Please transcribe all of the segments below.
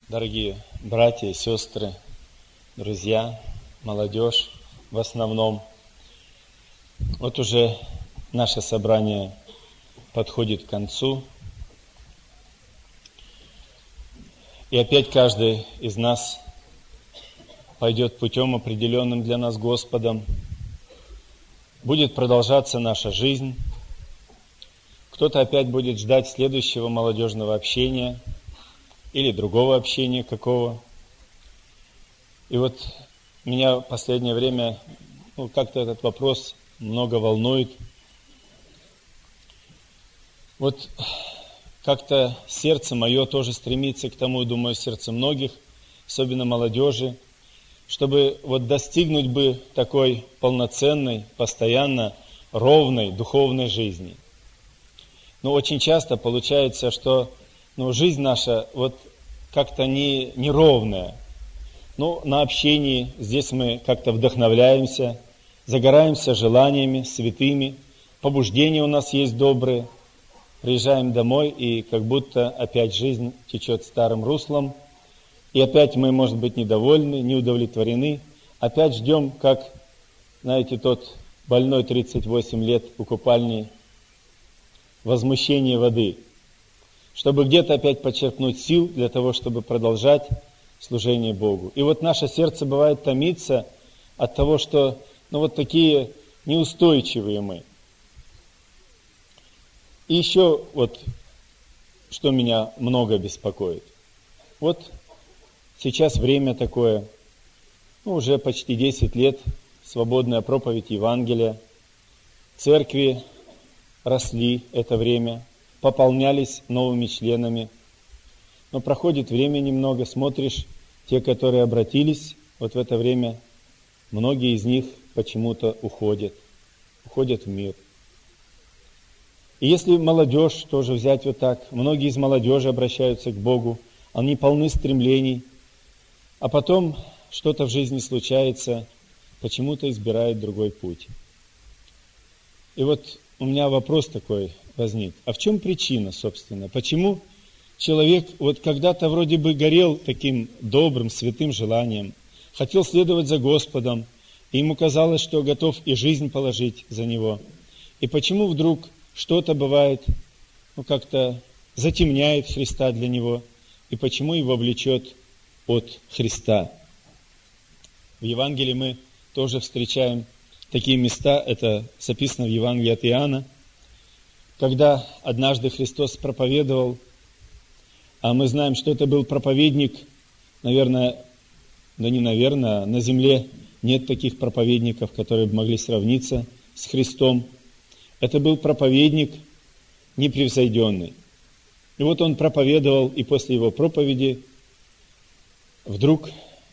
Дорогие братья и сестры, друзья, молодежь в основном, вот уже наше собрание подходит к концу, и опять каждый из нас пойдет путем, определенным для нас Господом. Будет продолжаться наша жизнь. Кто-то опять будет ждать следующего молодежного общения или другого общения какого. И вот меня в последнее время как-то этот вопрос много волнует. Вот как-то сердце мое тоже стремится к тому, думаю, сердце многих, особенно молодежи, чтобы вот достигнуть бы такой полноценной, постоянно ровной духовной жизни. Но очень часто получается, что жизнь наша вот как-то неровная. На общении здесь мы как-то вдохновляемся, загораемся желаниями святыми, побуждения у нас есть добрые. Приезжаем домой, и как будто опять жизнь течет старым руслом, и опять мы, может быть, недовольны, не удовлетворены, опять ждем, как, знаете, тот больной 38 лет у купальни, возмущение воды, чтобы где-то опять почерпнуть сил для того, чтобы продолжать служение Богу. И вот наше сердце бывает томится от того, что вот такие неустойчивые мы. И еще вот, что меня много беспокоит. Вот сейчас время такое, уже почти 10 лет, свободная проповедь Евангелия. Церкви росли это время, пополнялись новыми членами. Но проходит время немного, смотришь, те, которые обратились, вот в это время многие из них почему-то уходят в мир. И если молодежь тоже взять вот так, многие из молодежи обращаются к Богу, они полны стремлений, а потом что-то в жизни случается, почему-то избирают другой путь. И вот у меня вопрос такой возник. А в чем причина, собственно? Почему человек вот когда-то вроде бы горел таким добрым, святым желанием, хотел следовать за Господом, и ему казалось, что готов и жизнь положить за Него. И почему вдруг что-то бывает, как-то затемняет Христа для него, и почему его влечет от Христа? В Евангелии мы тоже встречаем такие места, это записано в Евангелии от Иоанна, когда однажды Христос проповедовал, а мы знаем, что это был проповедник, на земле нет таких проповедников, которые бы могли сравниться с Христом. Это был проповедник непревзойденный. И вот он проповедовал, и после его проповеди вдруг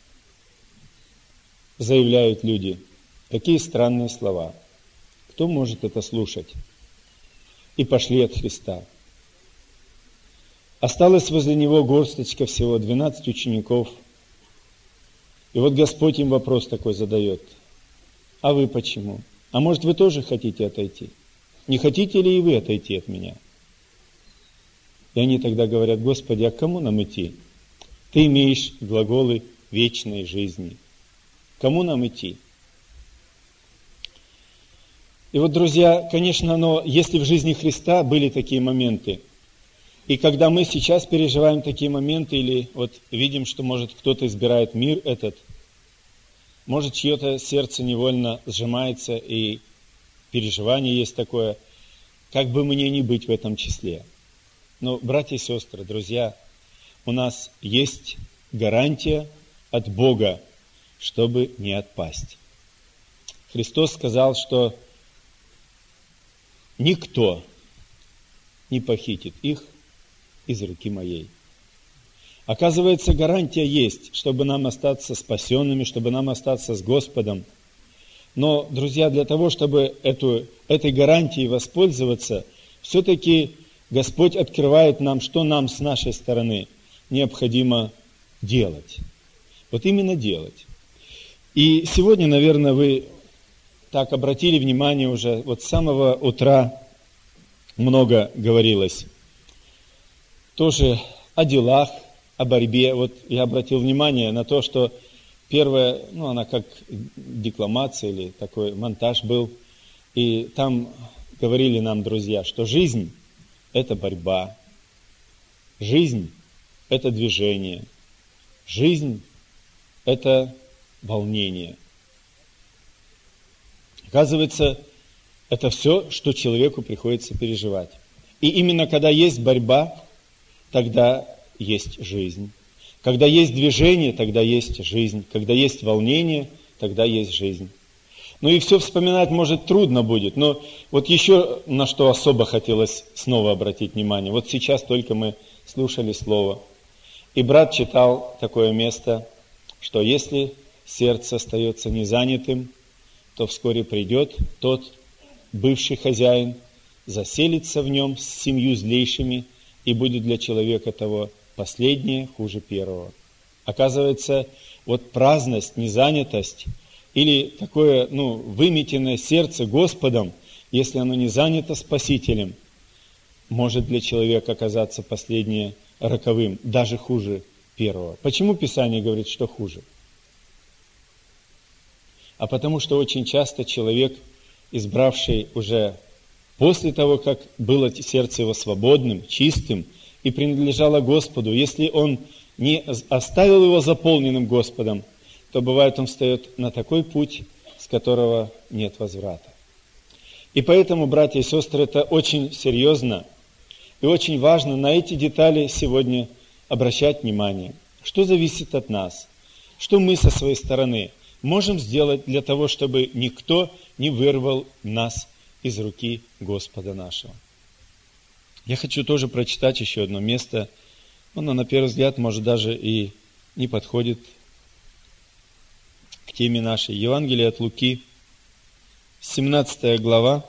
заявляют люди, какие странные слова. Кто может это слушать? И пошли от Христа. Осталось возле него горсточка всего, 12 учеников. И вот Господь им вопрос такой задает. А вы почему? А может, вы тоже хотите отойти? Не хотите ли и вы отойти от меня? И они тогда говорят: Господи, а к кому нам идти? Ты имеешь глаголы вечной жизни. Кому нам идти? И вот, друзья, конечно, если в жизни Христа были такие моменты, и когда мы сейчас переживаем такие моменты, или вот видим, что, может, кто-то избирает мир этот, может, чье-то сердце невольно сжимается, и переживание есть такое, как бы мне ни быть в этом числе. Но, братья и сестры, друзья, у нас есть гарантия от Бога, чтобы не отпасть. Христос сказал, что никто не похитит их из руки моей. Оказывается, гарантия есть, чтобы нам остаться спасенными, чтобы нам остаться с Господом. Но, друзья, для того, чтобы этой гарантией воспользоваться, все-таки Господь открывает нам, что нам с нашей стороны необходимо делать. Вот именно делать. И сегодня, наверное, вы так обратили внимание уже, вот с самого утра много говорилось тоже о делах, о борьбе. Вот я обратил внимание на то, что первая, она как декламация или такой монтаж был. И там говорили нам друзья, что жизнь – это борьба, жизнь – это движение, жизнь – это волнение. Оказывается, это все, что человеку приходится переживать. И именно когда есть борьба, тогда есть жизнь. Когда есть движение, тогда есть жизнь. Когда есть волнение, тогда есть жизнь. Ну и все вспоминать, может, трудно будет, но вот еще на что особо хотелось снова обратить внимание. Вот сейчас только мы слушали слово. И брат читал такое место, что если сердце остается незанятым, то вскоре придет тот бывший хозяин, заселится в нем с 7 злейшими, и будет для человека того последнее хуже первого. Оказывается, вот праздность, незанятость или такое, выметенное сердце Господом, если оно не занято Спасителем, может для человека оказаться последнее роковым, даже хуже первого. Почему Писание говорит, что хуже? А потому что очень часто человек, избравший уже после того, как было сердце его свободным, чистым и принадлежало Господу, если он не оставил его заполненным Господом, то бывает он встает на такой путь, с которого нет возврата. И поэтому, братья и сестры, это очень серьезно и очень важно на эти детали сегодня обращать внимание. Что зависит от нас? Что мы со своей стороны можем сделать для того, чтобы никто не вырвал нас из руки Господа нашего? Я хочу тоже прочитать еще одно место. Оно, на первый взгляд, может, даже и не подходит к теме нашей. Евангелие от Луки, 17 глава,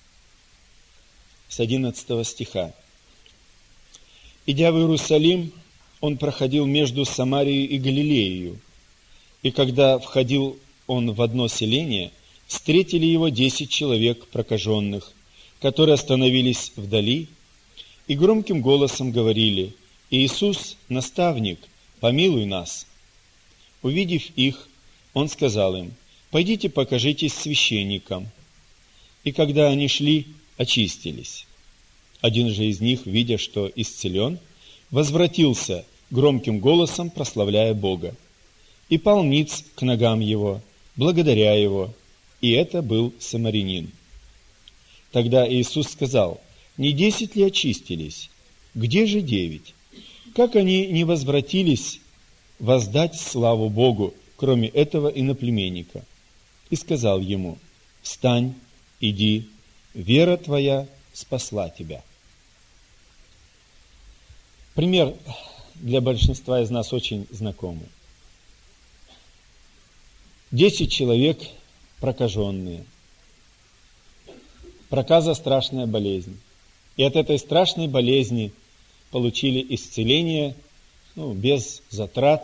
с 11 стиха. «Идя в Иерусалим, он проходил между Самарией и Галилеей. И когда входил он в одно селение, встретили его 10 человек прокаженных, которые остановились вдали и громким голосом говорили: «Иисус, наставник, помилуй нас». Увидев их, он сказал им: «Пойдите покажитесь священникам». И когда они шли, очистились. Один же из них, видя, что исцелен, возвратился громким голосом, прославляя Бога, и пал ниц к ногам его, благодаря его, и это был самарянин. Тогда Иисус сказал: «Не 10 ли очистились? Где же 9? Как они не возвратились воздать славу Богу, кроме этого иноплеменника?» И сказал ему: «Встань, иди, вера твоя спасла тебя». Пример для большинства из нас очень знакомый. 10 человек прокаженные. Проказа – страшная болезнь. И от этой страшной болезни получили исцеление без затрат.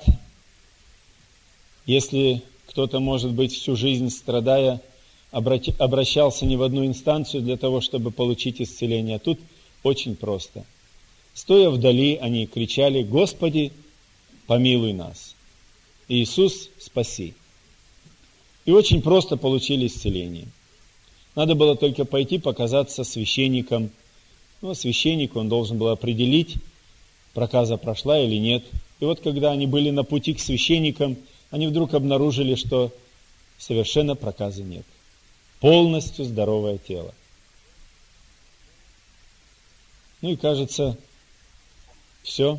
Если кто-то, может быть, всю жизнь страдая, обращался не в одну инстанцию для того, чтобы получить исцеление, а тут очень просто. Стоя вдали, они кричали: «Господи, помилуй нас! Иисус, спаси!» И очень просто получили исцеление. Надо было только пойти показаться священником. Священник, он должен был определить, проказа прошла или нет. И вот когда они были на пути к священникам, они вдруг обнаружили, что совершенно проказы нет. Полностью здоровое тело. И кажется, все.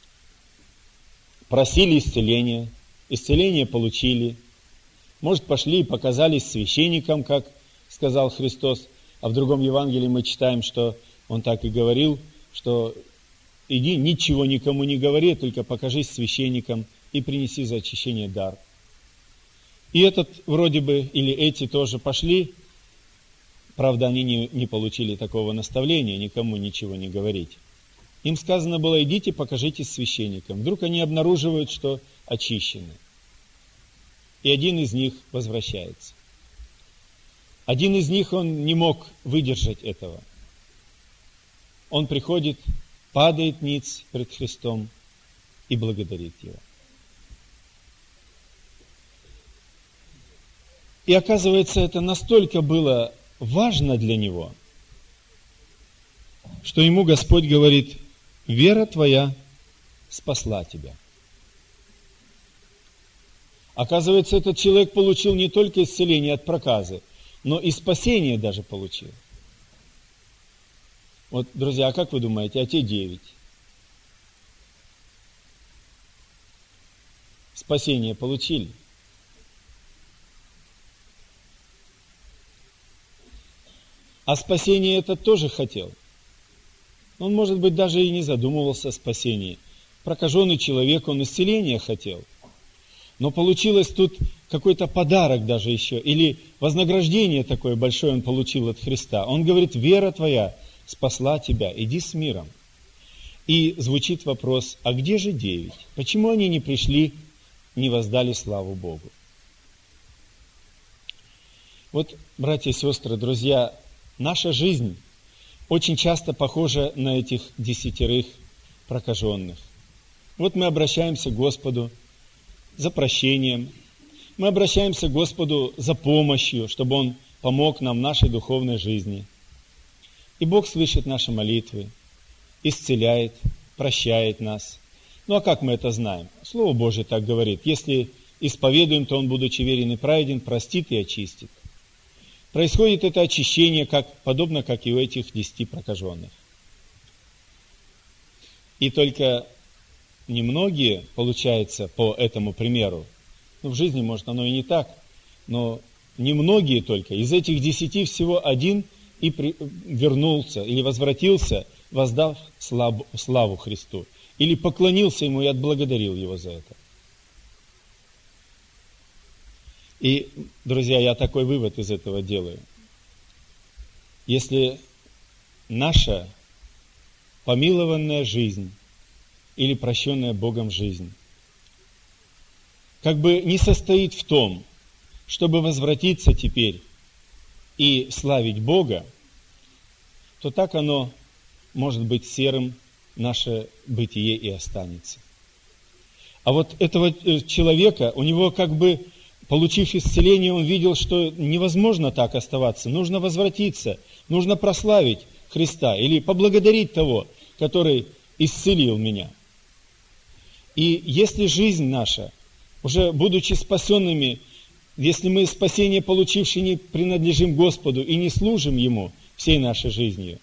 Просили исцеления, исцеление получили. Может, пошли и показались священникам, как сказал Христос. А в другом Евангелии мы читаем, что Он так и говорил, что иди, ничего никому не говори, только покажись священникам и принеси за очищение дар. И этот вроде бы, или эти тоже пошли. Правда, они не получили такого наставления, никому ничего не говорить. Им сказано было: идите, покажитесь священникам. Вдруг они обнаруживают, что очищены. И один из них возвращается. Один из них, он не мог выдержать этого. Он приходит, падает ниц пред Христом и благодарит Его. И оказывается, это настолько было важно для него, что ему Господь говорит: вера твоя спасла тебя. Оказывается, этот человек получил не только исцеление от проказы, но и спасение даже получил. Вот, друзья, а как вы думаете, а те 9? Спасение получили? А спасение этот тоже хотел. Он, может быть, даже и не задумывался о спасении. Прокаженный человек, он исцеления хотел. Но получилось тут какой-то подарок даже еще, или вознаграждение такое большое он получил от Христа. Он говорит: вера твоя спасла тебя, иди с миром. И звучит вопрос: а где же 9? Почему они не пришли, не воздали славу Богу? Вот, братья и сестры, друзья, наша жизнь очень часто похожа на этих 10 прокаженных. Вот мы обращаемся к Господу за прощением, мы обращаемся к Господу за помощью, чтобы Он помог нам в нашей духовной жизни. И Бог слышит наши молитвы, исцеляет, прощает нас. Ну а как мы это знаем? Слово Божие так говорит: если исповедуем, то Он, будучи верен и праведен, простит и очистит. Происходит это очищение, подобно как и у этих 10 прокаженных. И только немногие, получается, по этому примеру, в жизни, может, оно и не так, но немногие только, из этих 10 всего 1 и вернулся или возвратился, воздав славу Христу, или поклонился Ему и отблагодарил Его за это. И, друзья, я такой вывод из этого делаю. Если наша помилованная жизнь или прощенная Богом жизнь как бы не состоит в том, чтобы возвратиться теперь и славить Бога, то так оно может быть серым, наше бытие и останется. А вот этого человека, у него как бы, получив исцеление, он видел, что невозможно так оставаться, нужно возвратиться, нужно прославить Христа или поблагодарить того, который исцелил меня. И если жизнь наша, уже будучи спасенными, если мы спасение получившие не принадлежим Господу и не служим Ему всей нашей жизнью,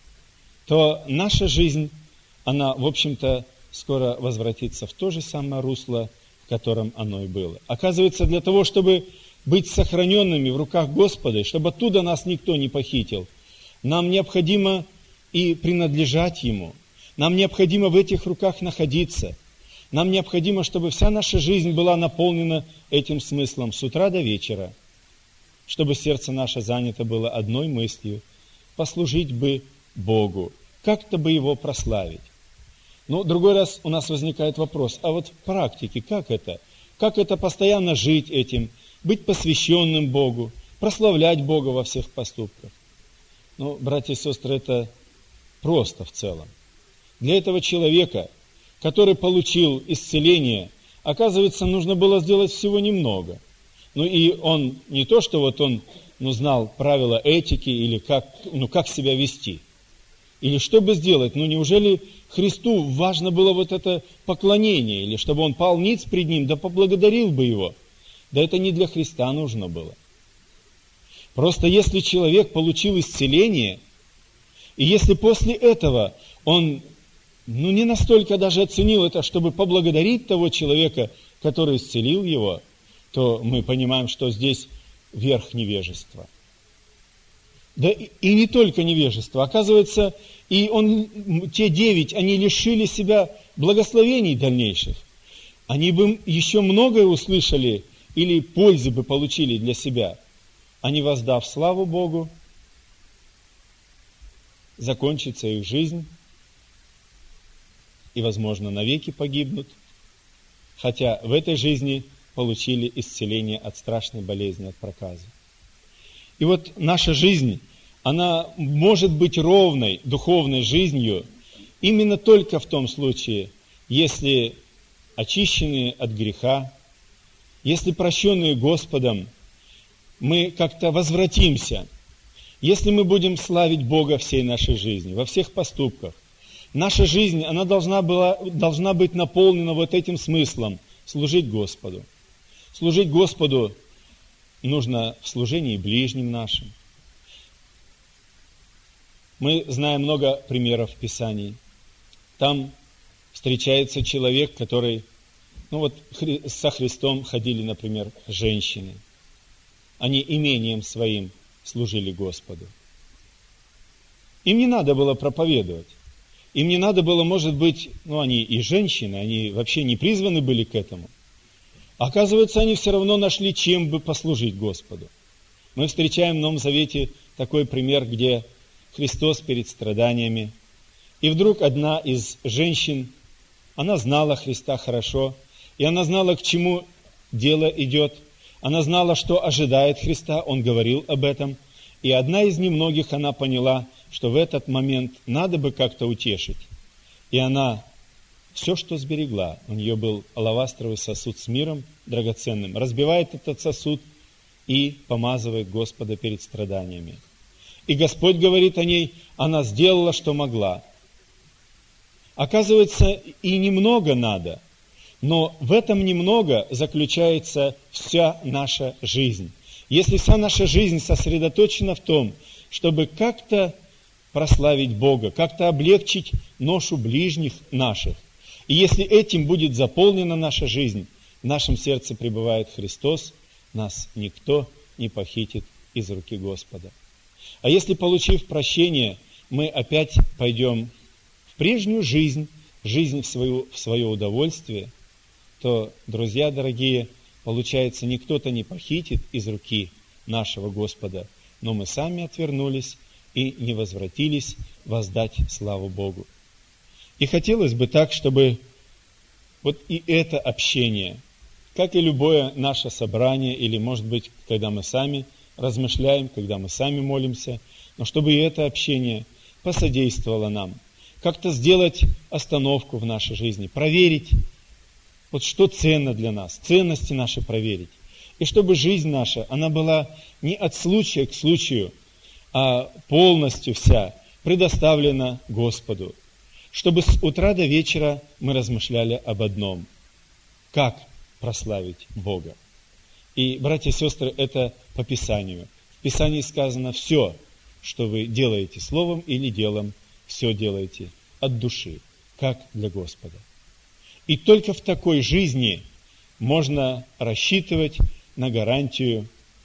то наша жизнь, она, в общем-то, скоро возвратится в то же самое русло, в котором оно и было. Оказывается, для того, чтобы быть сохраненными в руках Господа, чтобы оттуда нас никто не похитил, нам необходимо и принадлежать Ему. Нам необходимо в этих руках находиться. Нам необходимо, чтобы вся наша жизнь была наполнена этим смыслом с утра до вечера, чтобы сердце наше занято было одной мыслью: послужить бы Богу, как-то бы Его прославить. Но другой раз у нас возникает вопрос: а вот в практике как это? Как это постоянно жить этим, быть посвященным Богу, прославлять Бога во всех поступках? Ну, братья и сестры, это просто в целом. Для этого человека, который получил исцеление, оказывается, нужно было сделать всего немного. Ну и он не то, что вот он знал правила этики или как себя вести. Или что бы сделать? Неужели Христу важно было вот это поклонение? Или чтобы он пал ниц пред Ним, да поблагодарил бы Его? Да это не для Христа нужно было. Просто если человек получил исцеление, и если после этого он не настолько даже оценил это, чтобы поблагодарить того человека, который исцелил его, то мы понимаем, что здесь верх невежества. Да и не только невежество. Оказывается, те 9, они лишили себя благословений дальнейших. Они бы еще многое услышали или пользы бы получили для себя. Они, воздав славу Богу, закончится их жизнь, и, возможно, навеки погибнут, хотя в этой жизни получили исцеление от страшной болезни, от проказы. И вот наша жизнь, она может быть ровной, духовной жизнью именно только в том случае, если очищенные от греха, если прощенные Господом, мы как-то возвратимся, если мы будем славить Бога всей нашей жизни, во всех поступках, наша жизнь, она должна быть наполнена вот этим смыслом – служить Господу. Служить Господу нужно в служении ближним нашим. Мы знаем много примеров в Писании. Там встречается человек, который, со Христом ходили, например, женщины. Они имением своим служили Господу. Им не надо было проповедовать. Им не надо было, может быть, они и женщины, они вообще не призваны были к этому. Оказывается, они все равно нашли, чем бы послужить Господу. Мы встречаем в Новом Завете такой пример, где Христос перед страданиями, и вдруг одна из женщин, она знала Христа хорошо, и она знала, к чему дело идет, она знала, что ожидает Христа, Он говорил об этом, и одна из немногих, она поняла, что в этот момент надо бы как-то утешить. И она все, что сберегла, у нее был алавастровый сосуд с миром драгоценным, разбивает этот сосуд и помазывает Господа перед страданиями. И Господь говорит о ней, она сделала, что могла. Оказывается, и немного надо, но в этом немного заключается вся наша жизнь. Если вся наша жизнь сосредоточена в том, чтобы как-то прославить Бога, как-то облегчить ношу ближних наших, и если этим будет заполнена наша жизнь, в нашем сердце пребывает Христос, нас никто не похитит из руки Господа. А если, получив прощение, мы опять пойдем в прежнюю жизнь, в свое удовольствие, то, друзья дорогие, получается, никто-то не похитит из руки нашего Господа, но мы сами отвернулись и не возвратились воздать славу Богу. И хотелось бы так, чтобы вот и это общение, как и любое наше собрание, или, может быть, когда мы сами размышляем, когда мы сами молимся, но чтобы и это общение посодействовало нам, как-то сделать остановку в нашей жизни, проверить, вот что ценно для нас, ценности наши проверить. И чтобы жизнь наша, она была не от случая к случаю, а полностью вся предоставлена Господу. Чтобы с утра до вечера мы размышляли об одном. Как прославить Бога? И, братья и сестры, это по Писанию. В Писании сказано: все, что вы делаете словом или делом, все делаете от души, как для Господа. И только в такой жизни можно рассчитывать на гарантию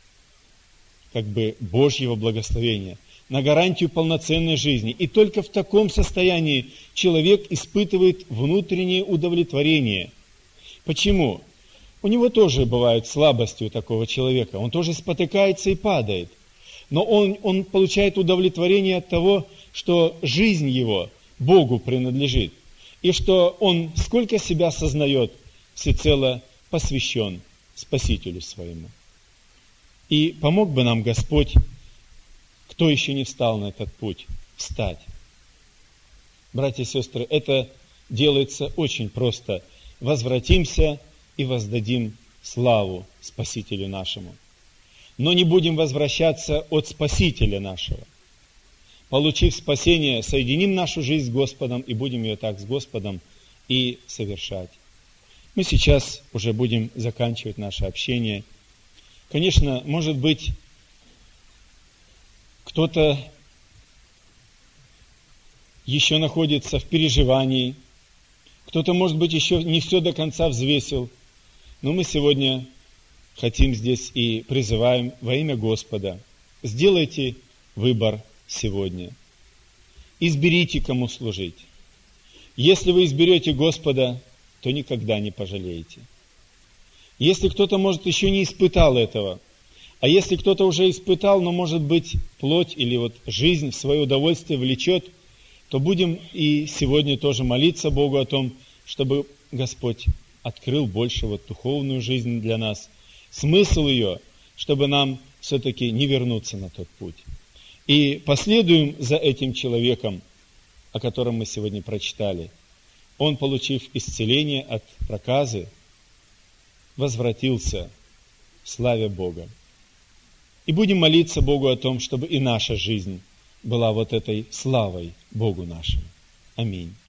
Божьего благословения, на гарантию полноценной жизни. И только в таком состоянии человек испытывает внутреннее удовлетворение. Почему? У него тоже бывают слабости у такого человека, он тоже спотыкается и падает. Но он получает удовлетворение от того, что жизнь его Богу принадлежит. И что он, сколько себя сознает, всецело посвящен Спасителю своему. И помог бы нам Господь, кто еще не встал на этот путь, встать. Братья и сестры, это делается очень просто. Возвратимся и воздадим славу Спасителю нашему. Но не будем возвращаться от Спасителя нашего. Получив спасение, соединим нашу жизнь с Господом и будем ее так с Господом и совершать. Мы сейчас уже будем заканчивать наше общение. Конечно, может быть, кто-то еще находится в переживании, кто-то, может быть, еще не все до конца взвесил, но мы сегодня хотим здесь и призываем во имя Господа: сделайте выбор сегодня. Изберите, кому служить. Если вы изберете Господа, то никогда не пожалеете. Если кто-то, может, еще не испытал этого, а если кто-то уже испытал, но, может быть, плоть или жизнь в свое удовольствие влечет, то будем и сегодня тоже молиться Богу о том, чтобы Господь открыл больше духовную жизнь для нас, смысл ее, чтобы нам все-таки не вернуться на тот путь. И последуем за этим человеком, о котором мы сегодня прочитали. он, получив исцеление от проказы, возвратился, славя Бога. И будем молиться Богу о том, чтобы и наша жизнь была вот этой славой Богу нашему. Аминь.